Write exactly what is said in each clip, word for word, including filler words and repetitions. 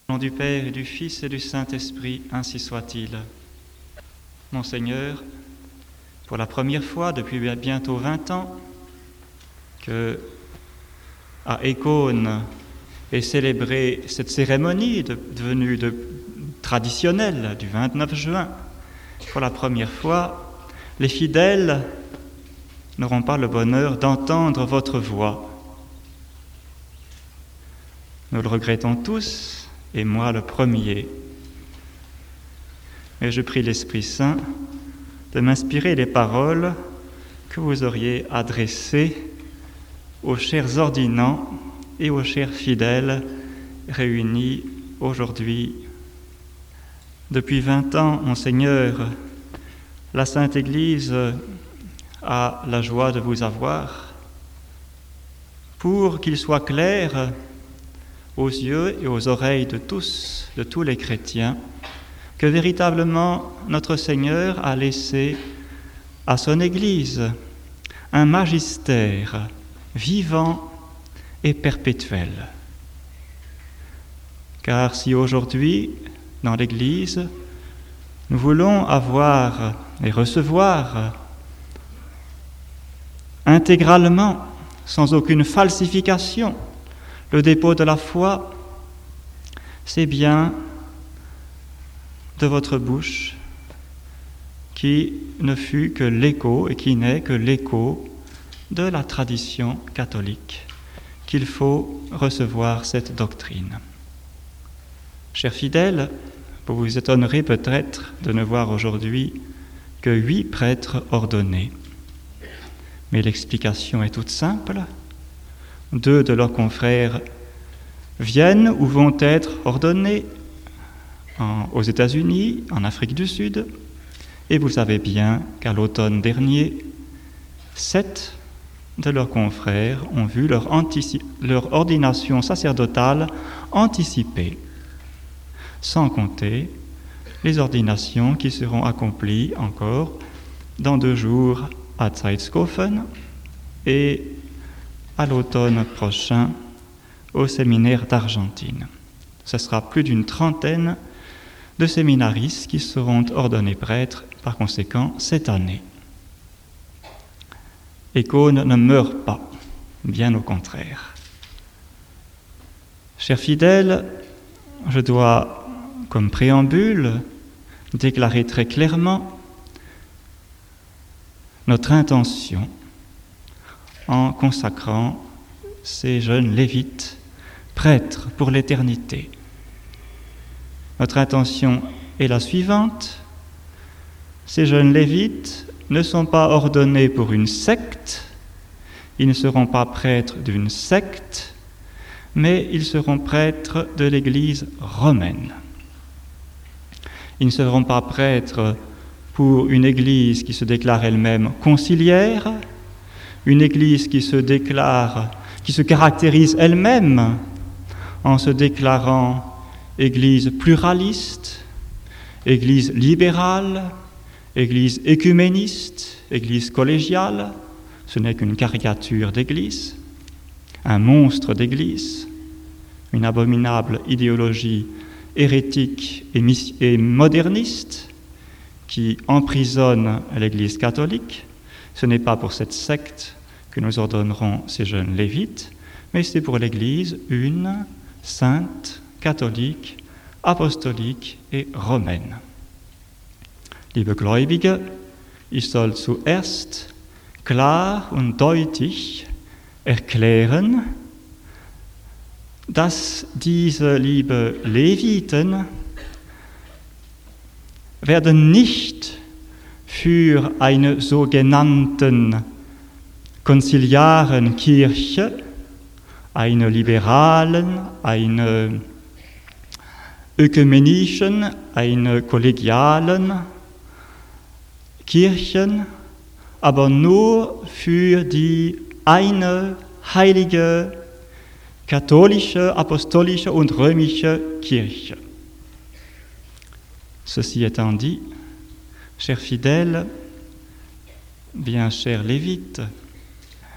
Au nom du Père et du Fils et du Saint-Esprit, ainsi soit-il. Monseigneur, pour la première fois depuis bientôt vingt ans que à Écône est célébrée cette cérémonie de, devenue de, traditionnelle du vingt-neuf juin, pour la première fois, les fidèles n'auront pas le bonheur d'entendre votre voix. Nous le regrettons tous, et moi le premier. Mais je prie l'Esprit Saint de m'inspirer les paroles que vous auriez adressées aux chers ordinants et aux chers fidèles réunis aujourd'hui. Depuis vingt ans, Monseigneur, la Sainte Église a la joie de vous avoir pour qu'il soit clair aux yeux et aux oreilles de tous, de tous les chrétiens, que véritablement notre Seigneur a laissé à son Église un magistère vivant et perpétuel. Car si aujourd'hui, dans l'Église, nous voulons avoir et recevoir intégralement, sans aucune falsification, le dépôt de la foi, c'est bien de votre bouche qui ne fut que l'écho et qui n'est que l'écho de la tradition catholique qu'il faut recevoir cette doctrine. Chers fidèles, vous vous étonnerez peut-être de ne voir aujourd'hui que huit prêtres ordonnés. Mais l'explication est toute simple. Deux de leurs confrères viennent ou vont être ordonnés en, aux États-Unis, en Afrique du Sud, et vous savez bien qu'à l'automne dernier, sept de leurs confrères ont vu leur, antici- leur ordination sacerdotale anticipée, sans compter les ordinations qui seront accomplies encore dans deux jours à Zeitskofen et à l'automne prochain au séminaire d'Argentine. Ce sera plus d'une trentaine de séminaristes qui seront ordonnés prêtres, par conséquent, cette année. Écône ne meurt pas, bien au contraire. Chers fidèles, je dois, comme préambule, déclarer très clairement notre intention en consacrant ces jeunes lévites, prêtres pour l'éternité. Notre intention est la suivante. Ces jeunes lévites ne sont pas ordonnés pour une secte, ils ne seront pas prêtres d'une secte, mais ils seront prêtres de l'Église romaine. Ils ne seront pas prêtres pour une Église qui se déclare elle-même conciliaire, une Église qui se déclare, qui se caractérise elle-même en se déclarant Église pluraliste, Église libérale, Église écuméniste, Église collégiale. Ce n'est qu'une caricature d'Église, un monstre d'Église, une abominable idéologie hérétique et, mis- et moderniste qui emprisonne l'Église catholique. Ce n'est pas pour cette secte que nous ordonnerons ces jeunes lévites, mais c'est pour l'Église une, sainte, catholique, apostolique et romaine. Liebe Gläubige, ich soll zuerst klar und deutlich erklären, dass diese liebe Leviten werden nicht für eine sogenannten konziliaren Kirche, eine liberalen, eine ökumenischen, eine kollegialen Kirchen, aber nur für die eine heilige katholische, apostolische und römische Kirche. Ceci étant dit, chers fidèles, bien chers lévites,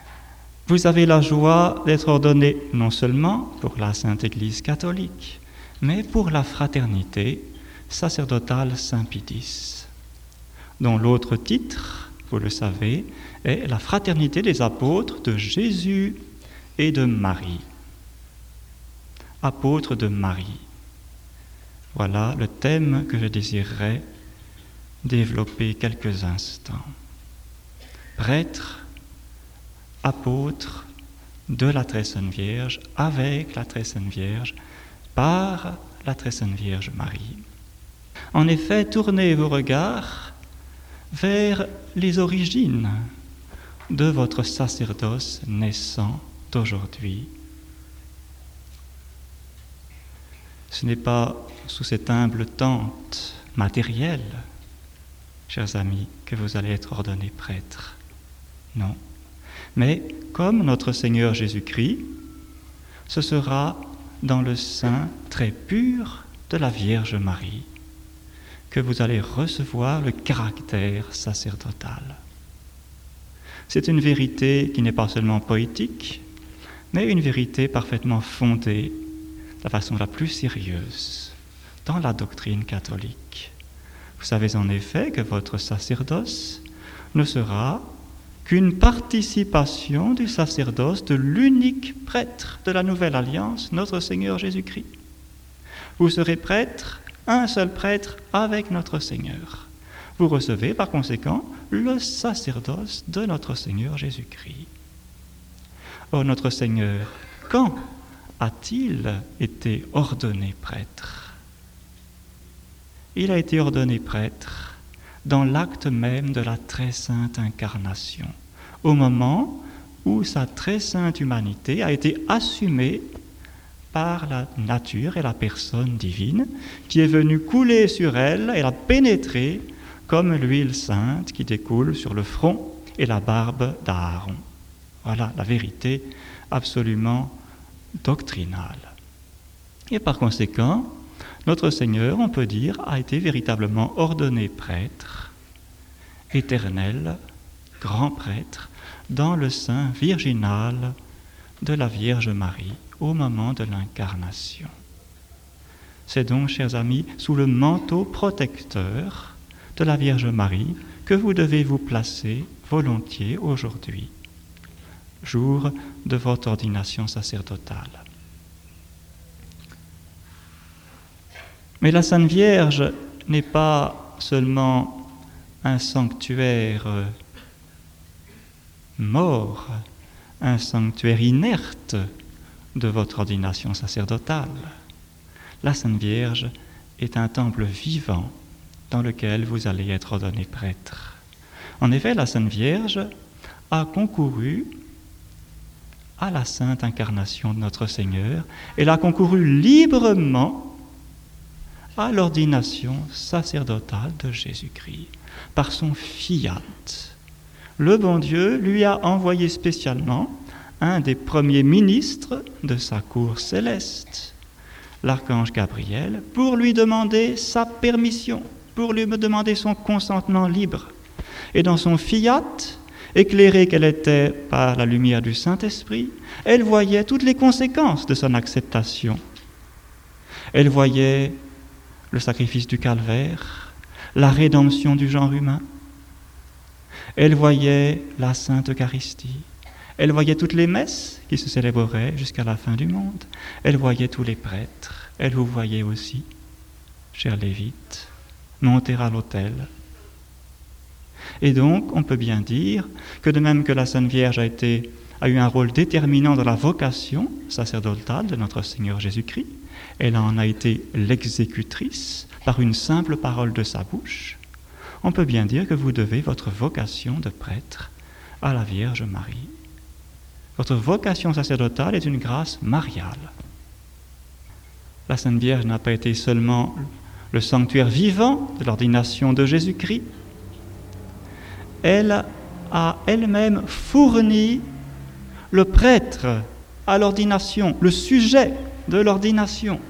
vous avez la joie d'être ordonnés non seulement pour la Sainte Église catholique, mais pour la fraternité sacerdotale Saint-Pie, dont l'autre titre, vous le savez, est la fraternité des apôtres de Jésus et de Marie. Apôtres de Marie. Voilà le thème que je désirerais développer quelques instants. Prêtre, apôtre de la Très Sainte Vierge, avec la Très Sainte Vierge, par la Très Sainte Vierge Marie. En effet, tournez vos regards vers les origines de votre sacerdoce naissant aujourd'hui. Ce n'est pas sous cette humble tente matérielle, chers amis, que vous allez être ordonnés prêtres. Non. Mais comme notre Seigneur Jésus-Christ, ce sera dans le sein très pur de la Vierge Marie que vous allez recevoir le caractère sacerdotal. C'est une vérité qui n'est pas seulement poétique, mais une vérité parfaitement fondée de la façon la plus sérieuse dans la doctrine catholique. Vous savez en effet que votre sacerdoce ne sera qu'une participation du sacerdoce de l'unique prêtre de la Nouvelle Alliance, notre Seigneur Jésus-Christ. Vous serez prêtre, un seul prêtre avec notre Seigneur. Vous recevez par conséquent le sacerdoce de notre Seigneur Jésus-Christ. Or, notre Seigneur, quand a-t-il été ordonné prêtre? Il a été ordonné prêtre dans l'acte même de la très sainte incarnation, au moment où sa très sainte humanité a été assumée par la nature et la personne divine, qui est venue couler sur elle et la pénétrer comme l'huile sainte qui découle sur le front et la barbe d'Aaron. Voilà la vérité absolument doctrinale. Et par conséquent, notre Seigneur, on peut dire, a été véritablement ordonné prêtre, éternel, grand prêtre, dans le sein virginal de la Vierge Marie, au moment de l'incarnation. C'est donc, chers amis, sous le manteau protecteur de la Vierge Marie que vous devez vous placer volontiers aujourd'hui, jour de votre ordination sacerdotale. Mais la Sainte Vierge n'est pas seulement un sanctuaire mort, un sanctuaire inerte de votre ordination sacerdotale. La Sainte Vierge est un temple vivant dans lequel vous allez être ordonné prêtre. En effet, la Sainte Vierge a concouru à la sainte incarnation de notre Seigneur. Elle a concouru librement à l'ordination sacerdotale de Jésus-Christ par son fiat. Le bon Dieu lui a envoyé spécialement un des premiers ministres de sa cour céleste, l'archange Gabriel, pour lui demander sa permission, pour lui demander son consentement libre. Et dans son fiat, éclairée qu'elle était par la lumière du Saint-Esprit, elle voyait toutes les conséquences de son acceptation. Elle voyait le sacrifice du calvaire, la rédemption du genre humain. Elle voyait la Sainte Eucharistie. Elle voyait toutes les messes qui se célébreraient jusqu'à la fin du monde. Elle voyait tous les prêtres. Elle vous voyait aussi, chers Lévites, monter à l'autel. Et donc, on peut bien dire que de même que la Sainte Vierge a, été, a eu un rôle déterminant dans la vocation sacerdotale de notre Seigneur Jésus-Christ, elle en a été l'exécutrice par une simple parole de sa bouche, on peut bien dire que vous devez votre vocation de prêtre à la Vierge Marie. Votre vocation sacerdotale est une grâce mariale. La Sainte Vierge n'a pas été seulement le sanctuaire vivant de l'ordination de Jésus-Christ, elle a elle-même fourni le prêtre à l'ordination, le sujet de l'ordination.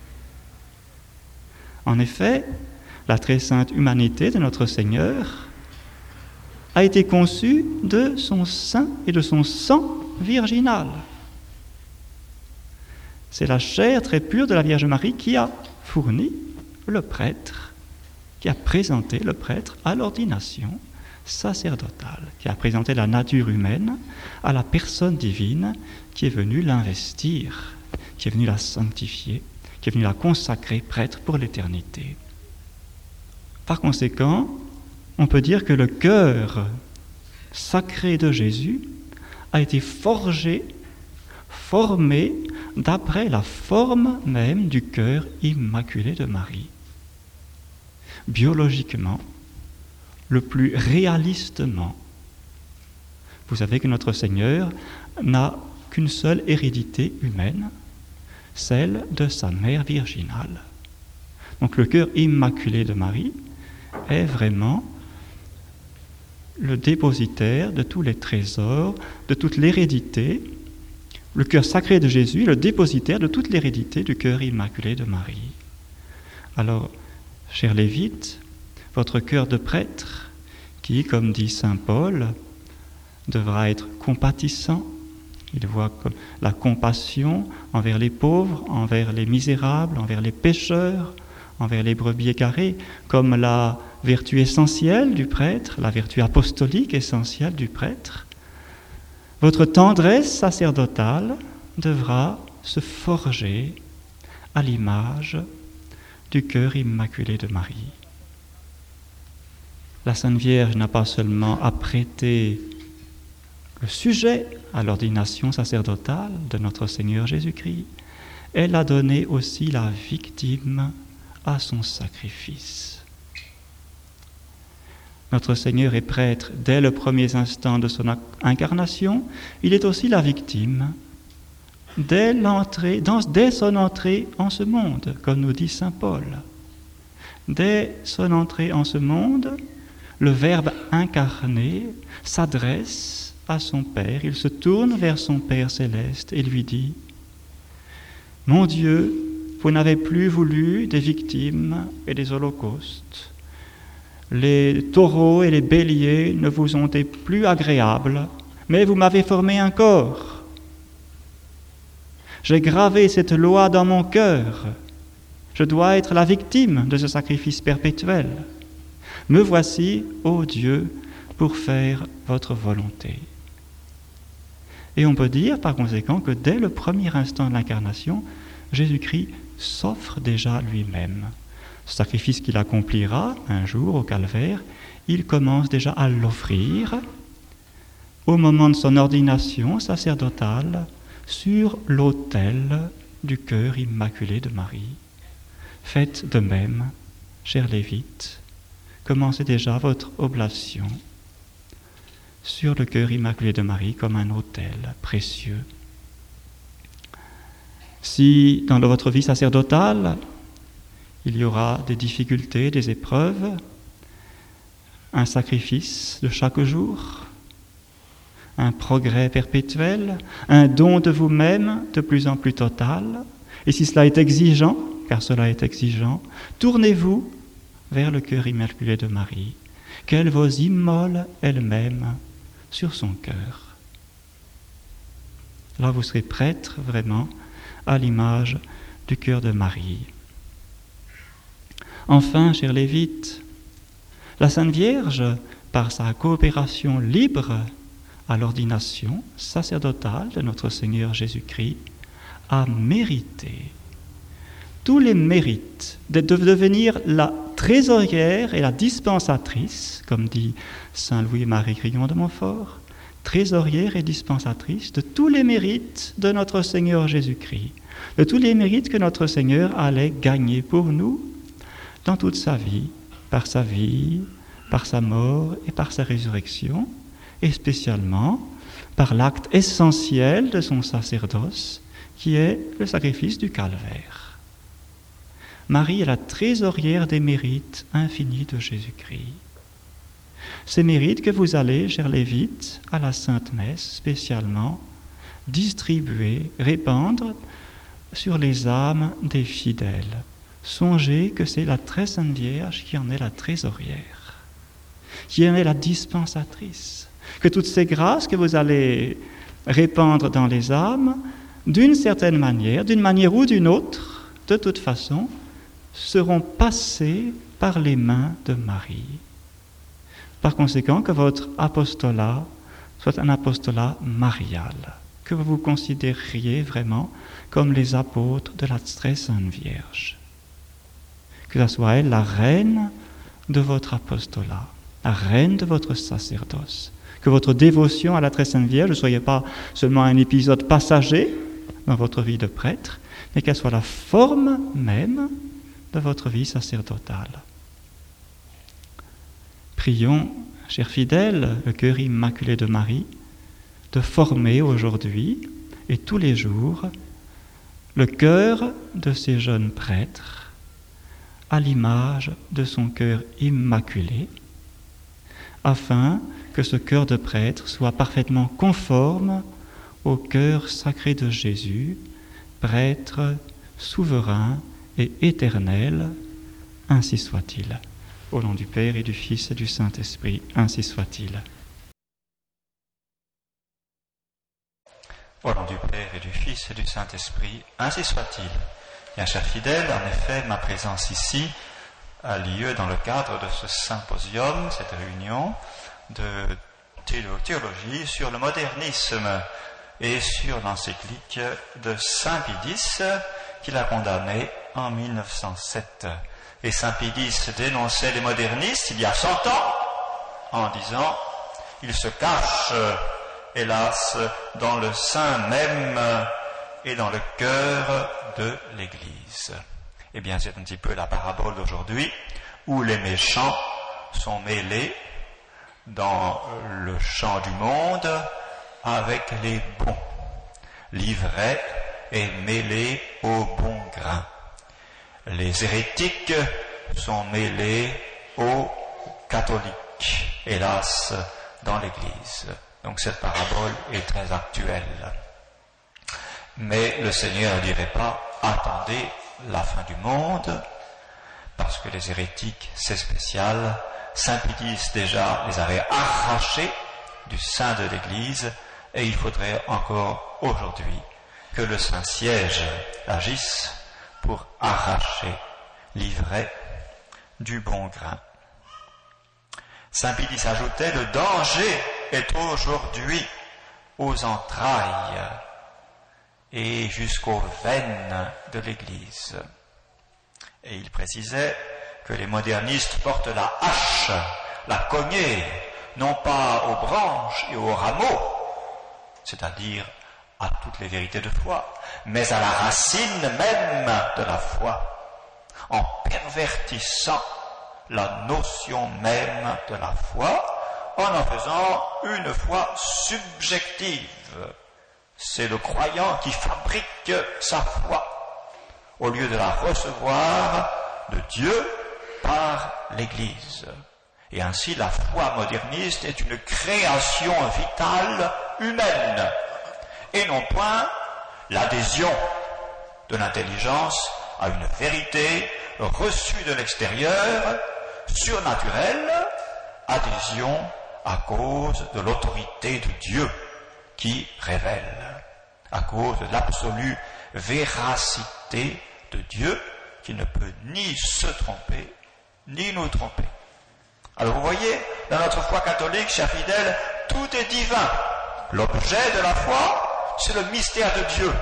En effet, la très sainte humanité de notre Seigneur a été conçue de son sein et de son sang virginal. C'est la chair très pure de la Vierge Marie qui a fourni le prêtre, qui a présenté le prêtre à l'ordination sacerdotale, qui a présenté la nature humaine à la personne divine qui est venue l'investir, qui est venue la sanctifier, qui est venue la consacrer prêtre pour l'éternité. Par conséquent, on peut dire que le cœur sacré de Jésus a été forgé, formé d'après la forme même du cœur immaculé de Marie. Biologiquement, le plus réalistement. Vous savez que notre Seigneur n'a qu'une seule hérédité humaine, celle de sa mère virginale. Donc le cœur immaculé de Marie est vraiment le dépositaire de tous les trésors, de toute l'hérédité. Le cœur sacré de Jésus est le dépositaire de toute l'hérédité du cœur immaculé de Marie. Alors, chers Lévites, votre cœur de prêtre, qui, comme dit saint Paul, devra être compatissant. Il voit la compassion envers les pauvres, envers les misérables, envers les pécheurs, envers les brebis égarées, comme la vertu essentielle du prêtre, la vertu apostolique essentielle du prêtre. Votre tendresse sacerdotale devra se forger à l'image du cœur immaculé de Marie. La Sainte Vierge n'a pas seulement apprêté le sujet à l'ordination sacerdotale de notre Seigneur Jésus-Christ, elle a donné aussi la victime à son sacrifice. Notre Seigneur est prêtre dès le premier instant de son incarnation, il est aussi la victime dès, l'entrée, dans, dès son entrée en ce monde, comme nous dit saint Paul. Dès son entrée en ce monde, le Verbe incarné s'adresse à son Père, il se tourne vers son Père céleste et lui dit « Mon Dieu, vous n'avez plus voulu des victimes et des holocaustes. Les taureaux et les béliers ne vous ont été plus agréables, mais vous m'avez formé un corps. J'ai gravé cette loi dans mon cœur. Je dois être la victime de ce sacrifice perpétuel. Me voici, ô Dieu, pour faire votre volonté. » Et on peut dire par conséquent que dès le premier instant de l'incarnation, Jésus-Christ s'offre déjà lui-même. Ce sacrifice qu'il accomplira un jour au calvaire, il commence déjà à l'offrir au moment de son ordination sacerdotale sur l'autel du cœur immaculé de Marie. Faites de même, chers Lévites, commencez déjà votre oblation sur le cœur immaculé de Marie comme un autel précieux. Si dans votre vie sacerdotale, il y aura des difficultés, des épreuves, un sacrifice de chaque jour, un progrès perpétuel, un don de vous-même de plus en plus total, et si cela est exigeant, car cela est exigeant, tournez-vous vers le cœur immaculé de Marie, qu'elle vous immole elle-même sur son cœur. Là, vous serez prêtre vraiment à l'image du cœur de Marie. Enfin, chers Lévites, la Sainte Vierge, par sa coopération libre à l'ordination sacerdotale de notre Seigneur Jésus-Christ, a mérité tous les mérites de devenir la trésorière et la dispensatrice, comme dit saint Louis-Marie Grignon de Montfort, trésorière et dispensatrice de tous les mérites de notre Seigneur Jésus-Christ, de tous les mérites que notre Seigneur allait gagner pour nous dans toute sa vie, par sa vie, par sa mort et par sa résurrection, et spécialement par l'acte essentiel de son sacerdoce, qui est le sacrifice du calvaire. Marie est la trésorière des mérites infinis de Jésus-Christ. Ces mérites que vous allez, chers Lévites, à la Sainte Messe spécialement, distribuer, répandre sur les âmes des fidèles. Songez que c'est la très Sainte Vierge qui en est la trésorière, qui en est la dispensatrice. Que toutes ces grâces que vous allez répandre dans les âmes d'une certaine manière, d'une manière ou d'une autre, de toute façon, seront passés par les mains de Marie. Par conséquent, que votre apostolat soit un apostolat marial, que vous vous considériez vraiment comme les apôtres de la très sainte Vierge. Que ce soit elle la reine de votre apostolat, la reine de votre sacerdoce. Que votre dévotion à la très sainte Vierge ne soit pas seulement un épisode passager dans votre vie de prêtre, mais qu'elle soit la forme même de votre vie sacerdotale. Prions, chers fidèles, le cœur immaculé de Marie, de former aujourd'hui et tous les jours le cœur de ces jeunes prêtres à l'image de son cœur immaculé, afin que ce cœur de prêtre soit parfaitement conforme au cœur sacré de Jésus, prêtre souverain et éternel, ainsi soit-il. Au nom du Père et du Fils et du Saint-Esprit, ainsi soit-il. Au nom du Père et du Fils et du Saint-Esprit, ainsi soit-il. Bien, chers fidèles, en effet, ma présence ici a lieu dans le cadre de ce symposium, cette réunion de théologie sur le modernisme et sur l'encyclique de Saint Pie-X qu'il a condamné en mille neuf cent sept. Et Saint Pie-X dénonçait les modernistes il y a cent ans en disant « Ils se cachent, hélas, dans le sein même et dans le cœur de l'Église. » Eh bien, c'est un petit peu la parabole d'aujourd'hui où les méchants sont mêlés dans le champ du monde avec les bons. L'ivraie est mêlée au bon grain. Les hérétiques sont mêlés aux catholiques, hélas, dans l'Église. Donc cette parabole est très actuelle. Mais le Seigneur ne dirait pas « attendez la fin du monde », parce que les hérétiques, c'est spécial. Saint Pie-X déjà les avait arrachés du sein de l'Église, et il faudrait encore aujourd'hui que le Saint-Siège agisse pour arracher l'ivraie du bon grain. Saint Pie-X ajoutait « Le danger est aujourd'hui aux entrailles et jusqu'aux veines de l'Église. » Et il précisait que les modernistes portent la hache, la cognée, non pas aux branches et aux rameaux, c'est-à-dire à toutes les vérités de foi, mais à la racine même de la foi, en pervertissant la notion même de la foi, en en faisant une foi subjective. C'est le croyant qui fabrique sa foi, au lieu de la recevoir de Dieu par l'Église. Et ainsi, la foi moderniste est une création vitale humaine, et non point l'adhésion de l'intelligence à une vérité reçue de l'extérieur, surnaturelle, adhésion à cause de l'autorité de Dieu qui révèle, à cause de l'absolue véracité de Dieu qui ne peut ni se tromper, ni nous tromper. Alors vous voyez, dans notre foi catholique, chers fidèles, tout est divin. L'objet de la foi, c'est le mystère de Dieu,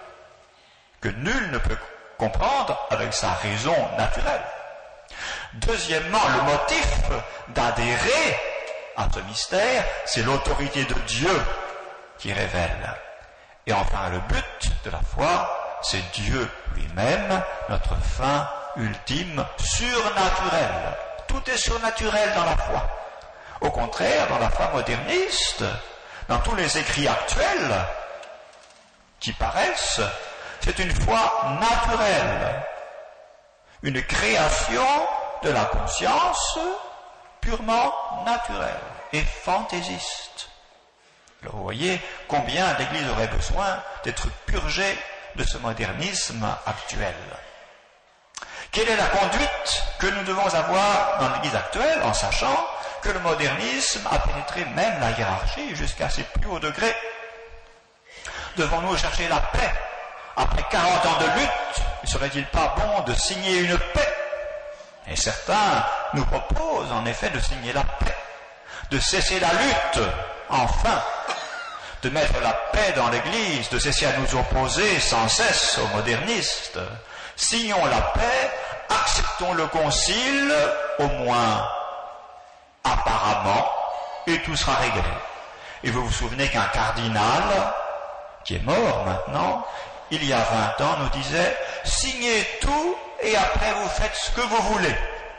que nul ne peut comprendre avec sa raison naturelle. Deuxièmement, le motif d'adhérer à ce mystère, c'est l'autorité de Dieu qui révèle. Et enfin, le but de la foi, c'est Dieu lui-même, notre fin ultime, surnaturelle. Tout est surnaturel dans la foi. Au contraire, dans la foi moderniste, dans tous les écrits actuels qui paraissent, c'est une foi naturelle, une création de la conscience purement naturelle et fantaisiste. Alors vous voyez combien l'Église aurait besoin d'être purgée de ce modernisme actuel. Quelle est la conduite que nous devons avoir dans l'Église actuelle, en sachant que le modernisme a pénétré même la hiérarchie jusqu'à ses plus hauts degrés? Devons-nous chercher la paix? Après quarante ans de lutte, ne serait-il pas bon de signer une paix? Et certains nous proposent en effet de signer la paix, de cesser la lutte, enfin, de mettre la paix dans l'Église, de cesser à nous opposer sans cesse aux modernistes. Signons la paix, acceptons le concile, au moins apparemment, et tout sera réglé. Et vous vous souvenez qu'un cardinal, qui est mort maintenant, il y a vingt ans, nous disait « Signez tout et après vous faites ce que vous voulez ».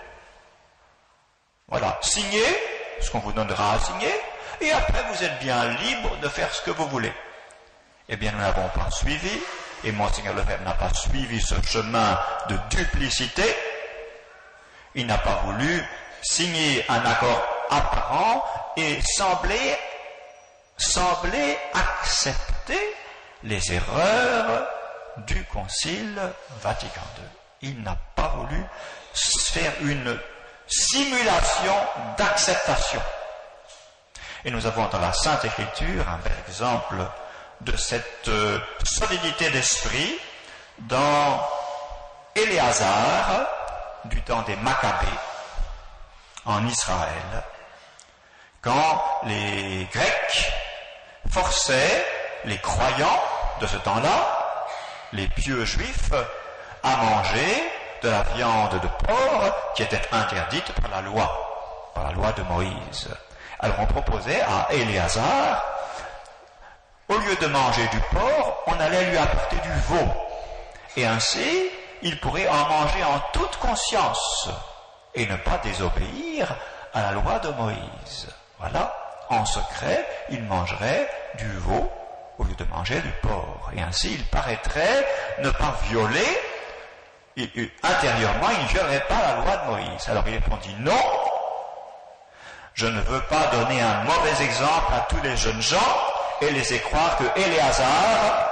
Voilà, signez ce qu'on vous donnera à signer, et après vous êtes bien libre de faire ce que vous voulez. Eh bien, nous n'avons pas suivi, et Monseigneur Lefebvre n'a pas suivi ce chemin de duplicité. Il n'a pas voulu signer un accord apparent et sembler, sembler accepter les erreurs du Concile Vatican deux. Il n'a pas voulu faire une simulation d'acceptation. Et nous avons dans la Sainte Écriture un bel exemple de cette euh, solidité d'esprit dans Éléazar du temps des Maccabées en Israël, quand les Grecs forçaient les croyants de ce temps-là, les pieux juifs, à manger de la viande de porc qui était interdite par la loi, par la loi de Moïse. Alors on proposait à Éléazar, au lieu de manger du porc, on allait lui apporter du veau. Et ainsi, il pourrait en manger en toute conscience et ne pas désobéir à la loi de Moïse. Voilà, en secret, il mangerait du veau au lieu de manger du porc. Et ainsi, il paraîtrait ne pas violer, il, il, intérieurement, il ne violerait pas la loi de Moïse. Alors il répondit non, je ne veux pas donner un mauvais exemple à tous les jeunes gens et laisser croire que Éléazar,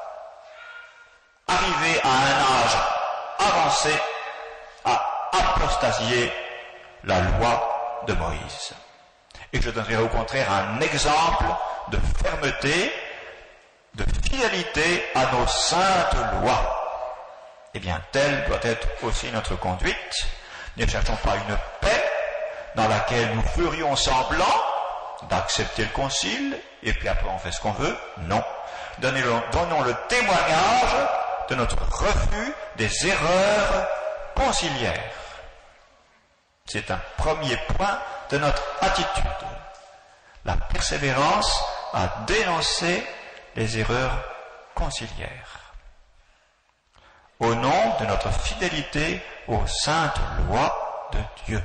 arrivé à un âge avancé, a apostasié la loi de Moïse. Et je donnerai au contraire un exemple de fermeté, de fidélité à nos saintes lois. Eh bien, telle doit être aussi notre conduite. Ne cherchons pas une paix dans laquelle nous ferions semblant d'accepter le concile, et puis après on fait ce qu'on veut. Non. Donnons le témoignage de notre refus des erreurs conciliaires. C'est un premier point de notre attitude. La persévérance à dénoncer les erreurs conciliaires. Au nom de notre fidélité aux saintes lois de Dieu.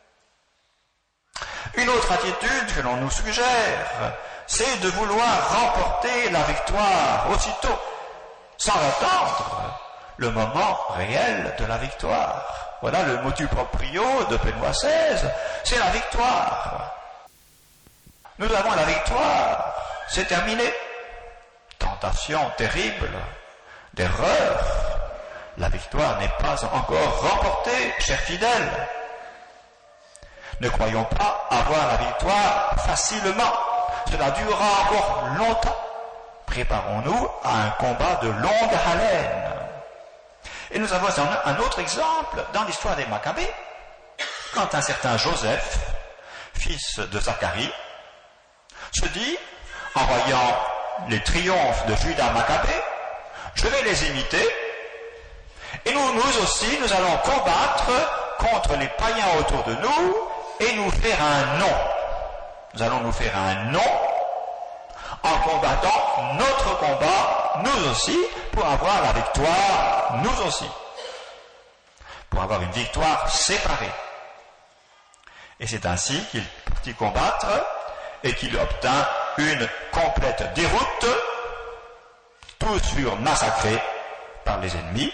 Une autre attitude que l'on nous suggère, c'est de vouloir remporter la victoire aussitôt, sans attendre le moment réel de la victoire. Voilà le motu proprio de Benoît seize, c'est la victoire. Nous avons la victoire, c'est terminé. Tentation terrible, d'erreur. La victoire n'est pas encore remportée, chers fidèles. Ne croyons pas avoir la victoire facilement. Cela durera encore longtemps. Préparons-nous à un combat de longue haleine. Et nous avons un autre exemple dans l'histoire des Maccabées, quand un certain Joseph, fils de Zacharie, se dit, en voyant les triomphes de Judas Maccabée, je vais les imiter, et nous, nous aussi, nous allons combattre contre les païens autour de nous, et nous faire un nom. Nous allons nous faire un nom en combattant notre combat, nous aussi, pour avoir la victoire, nous aussi. Pour avoir une victoire séparée. Et c'est ainsi qu'il partit combattre et qu'il obtint une complète déroute, tous furent massacrés par les ennemis.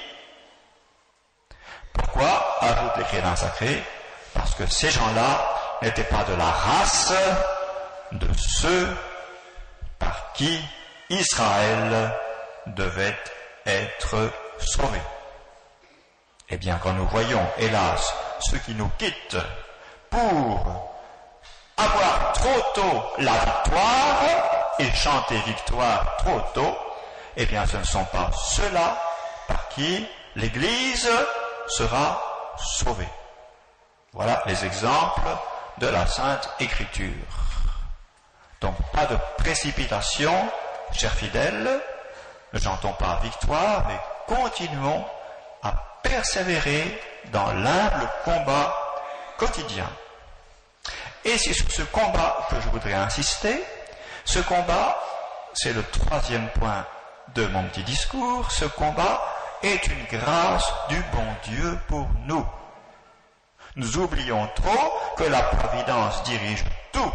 Pourquoi ajoute l'écrivain sacré? Parce que ces gens-là n'étaient pas de la race de ceux par qui Israël devait être sauvé. Eh bien, quand nous voyons, hélas, ceux qui nous quittent pour avoir trop tôt la victoire et chanter victoire trop tôt, eh bien ce ne sont pas ceux-là par qui l'Église sera sauvée. Voilà les exemples de la Sainte Écriture. Donc pas de précipitation, chers fidèles, ne chantons pas victoire, mais continuons à persévérer dans l'humble combat quotidien. Et c'est sur ce combat que je voudrais insister. Ce combat, c'est le troisième point de mon petit discours, ce combat est une grâce du bon Dieu pour nous. Nous oublions trop que la providence dirige tout.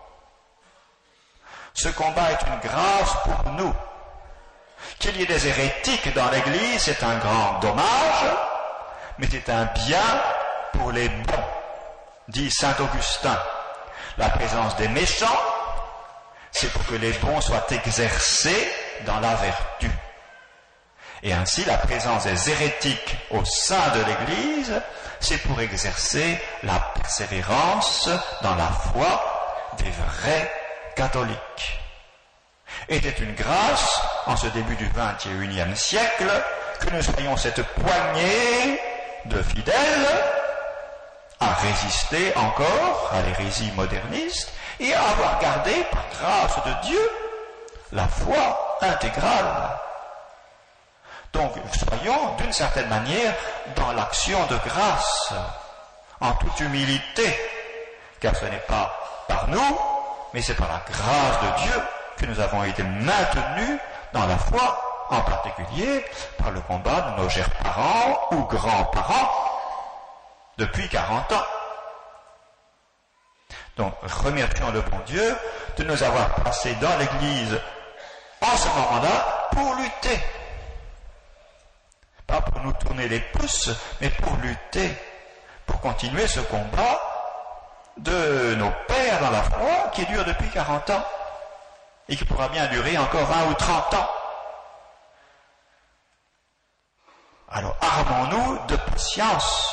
Ce combat est une grâce pour nous. Qu'il y ait des hérétiques dans l'Église, c'est un grand dommage, mais c'est un bien pour les bons, dit saint Augustin. La présence des méchants, c'est pour que les bons soient exercés dans la vertu. Et ainsi, la présence des hérétiques au sein de l'Église, c'est pour exercer la persévérance dans la foi des vrais catholiques. Était une grâce, en ce début du vingt et unième siècle, que nous soyons cette poignée de fidèles à résister encore à l'hérésie moderniste et à avoir gardé, par grâce de Dieu, la foi intégrale. Donc, soyons d'une certaine manière dans l'action de grâce, en toute humilité, car ce n'est pas par nous, mais c'est par la grâce de Dieu que nous avons été maintenus dans la foi, en particulier par le combat de nos chers parents ou grands-parents depuis quarante ans. Donc, remercions le bon Dieu de nous avoir placés dans l'Église en ce moment-là pour lutter. Pas pour nous tourner les pouces, mais pour lutter, pour continuer ce combat de nos pères dans la foi qui dure depuis quarante ans et qui pourra bien durer encore vingt ou trente ans. Alors armons-nous de patience.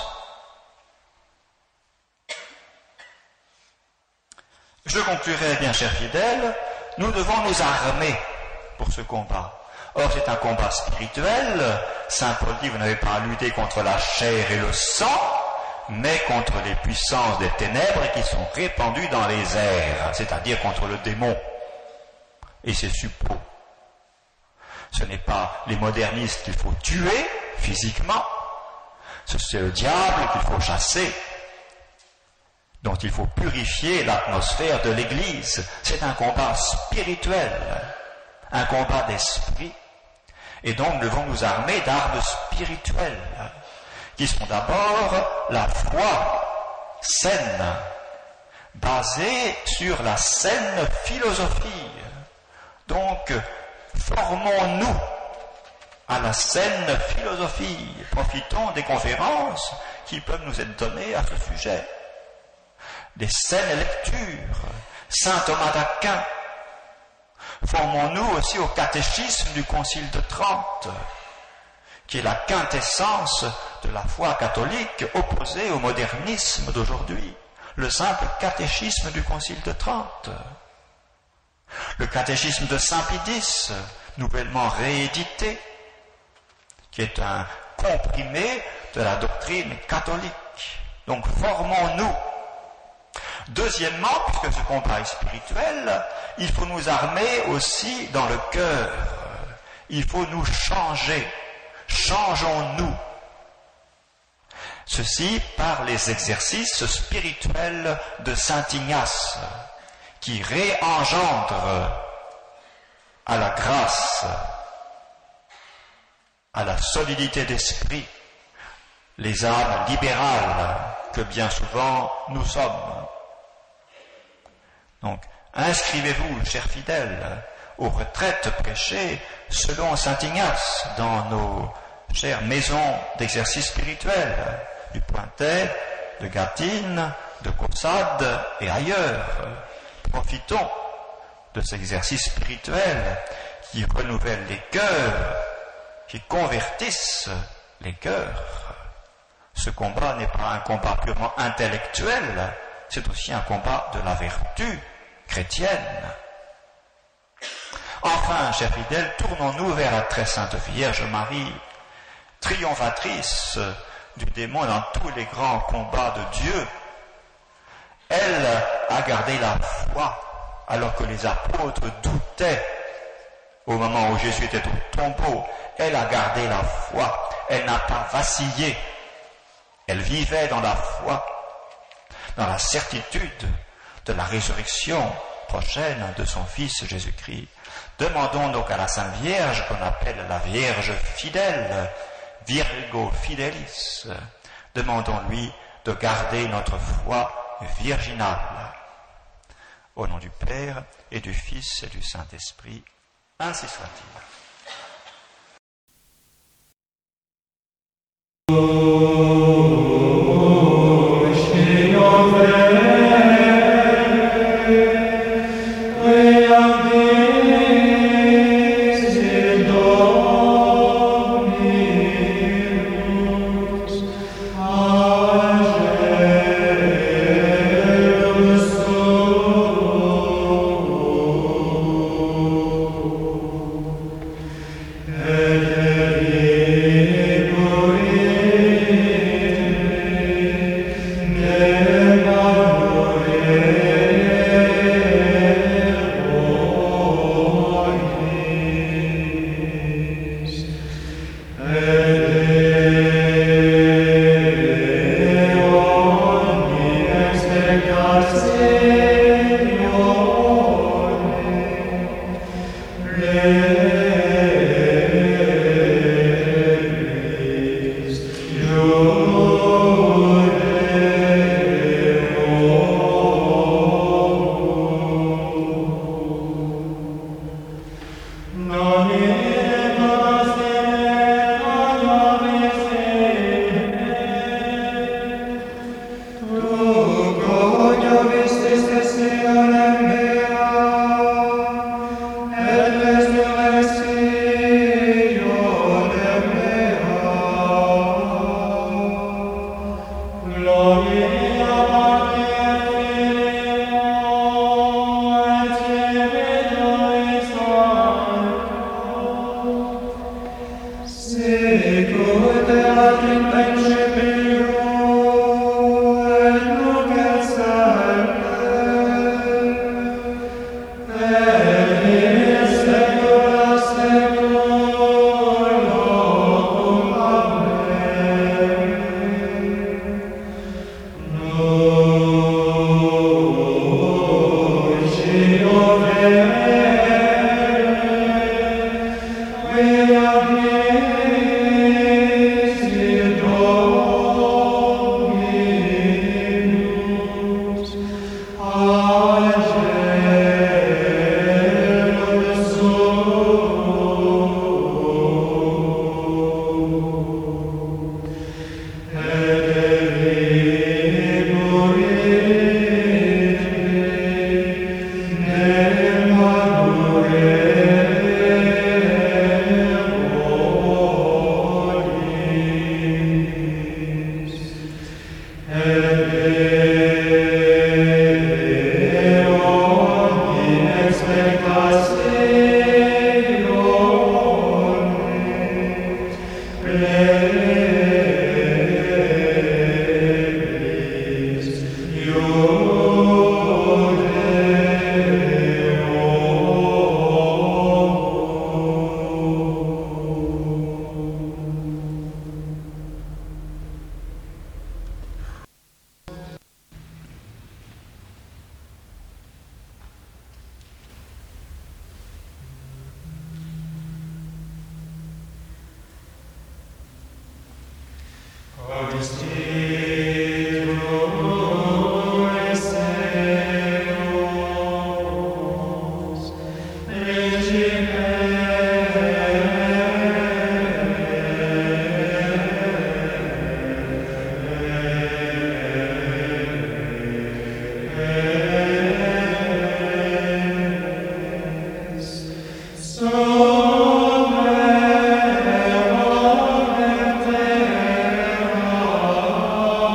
Je conclurai, bien chers fidèles, nous devons nous armer pour ce combat. Or, c'est un combat spirituel. Saint Paul dit, vous n'avez pas à lutter contre la chair et le sang, mais contre les puissances des ténèbres qui sont répandues dans les airs, c'est-à-dire contre le démon et ses suppôts. Ce n'est pas les modernistes qu'il faut tuer physiquement, c'est le diable qu'il faut chasser, dont il faut purifier l'atmosphère de l'Église. C'est un combat spirituel, un combat d'esprit. Et donc nous devons nous armer d'armes spirituelles, qui sont d'abord la foi saine, basée sur la saine philosophie. Donc, formons-nous à la saine philosophie. Profitons des conférences qui peuvent nous être données à ce sujet. Des saines lectures, saint Thomas d'Aquin. Formons-nous aussi au catéchisme du Concile de Trente, qui est la quintessence de la foi catholique opposée au modernisme d'aujourd'hui. Le simple catéchisme du Concile de Trente. Le catéchisme de Saint Pie, nouvellement réédité, qui est un comprimé de la doctrine catholique. Donc formons-nous. Deuxièmement, puisque ce combat est spirituel, il faut nous armer aussi dans le cœur. Il faut nous changer. Changeons-nous. Ceci par les exercices spirituels de saint Ignace, qui réengendre à la grâce, à la solidité d'esprit, les âmes libérales que bien souvent nous sommes. Donc, inscrivez-vous, chers fidèles, aux retraites prêchées selon saint Ignace dans nos chères maisons d'exercice spirituel, du Pointet, de Gâtine, de Caussade et ailleurs. Profitons de ces exercices spirituels qui renouvellent les cœurs, qui convertissent les cœurs. Ce combat n'est pas un combat purement intellectuel, c'est aussi un combat de la vertu chrétienne. Enfin, chers fidèles, tournons-nous vers la très sainte Vierge Marie, triomphatrice du démon dans tous les grands combats de Dieu. Elle a gardé la foi alors que les apôtres doutaient au moment où Jésus était au tombeau. Elle a gardé la foi, elle n'a pas vacillé. Elle vivait dans la foi, dans la certitude de la résurrection prochaine de son Fils Jésus-Christ. Demandons donc à la Sainte Vierge, qu'on appelle la Vierge fidèle, Virgo Fidelis, demandons-lui de garder notre foi virginale. Au nom du Père et du Fils et du Saint-Esprit, ainsi soit-il. So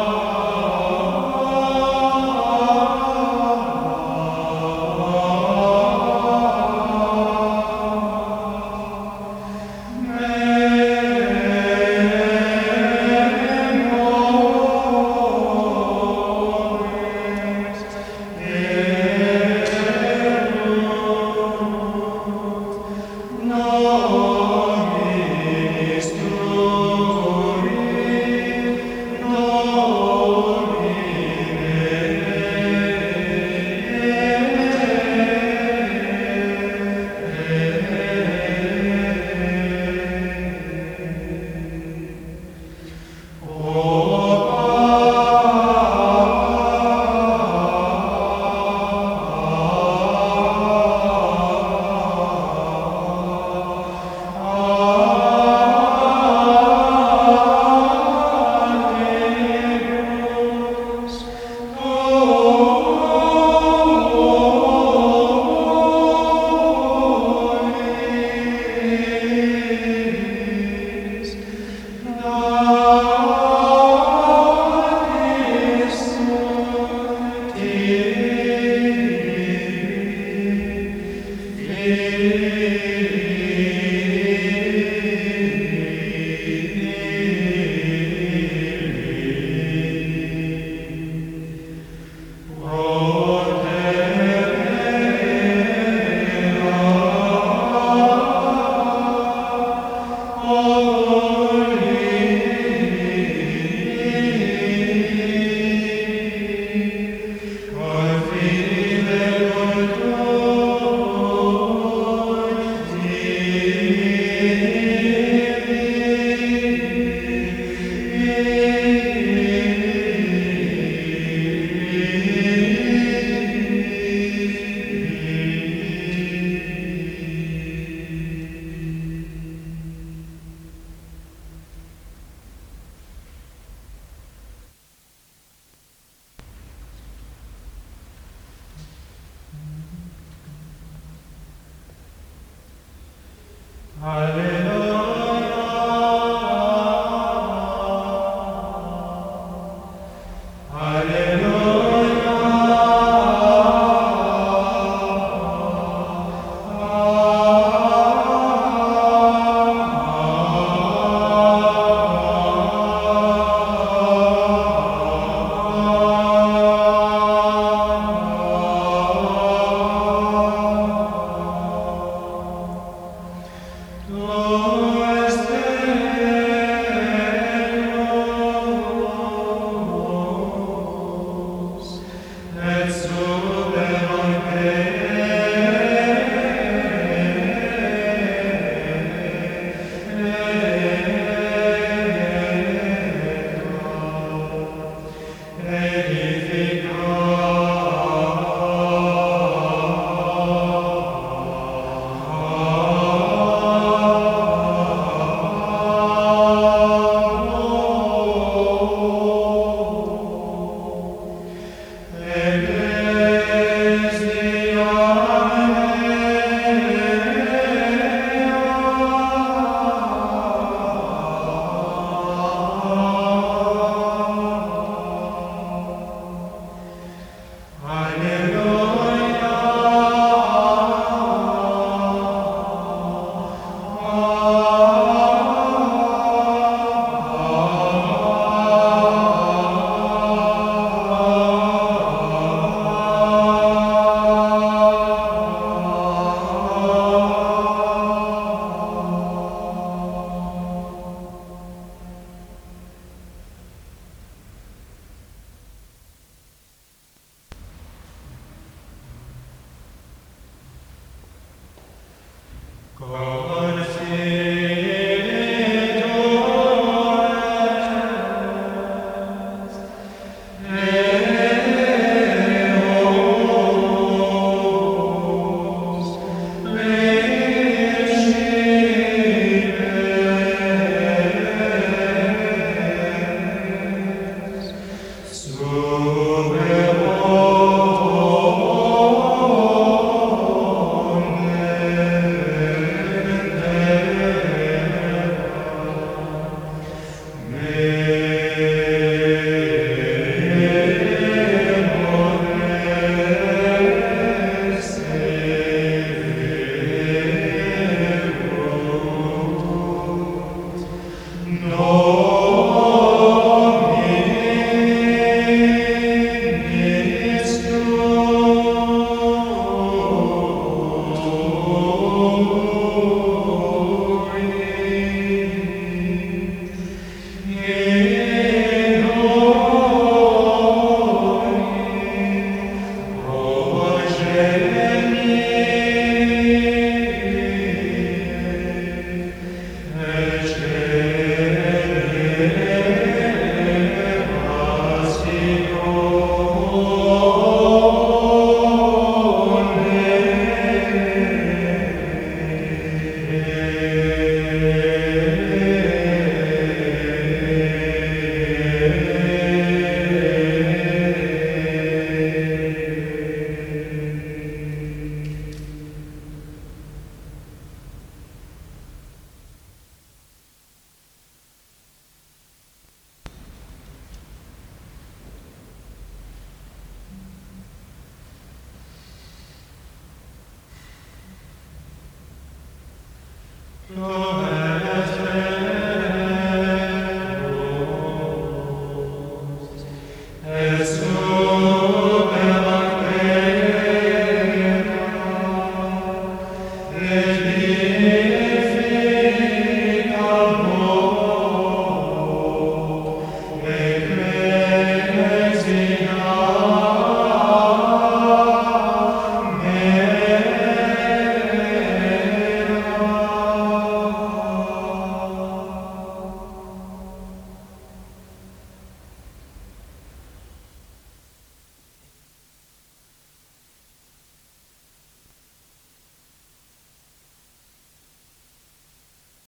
Lord.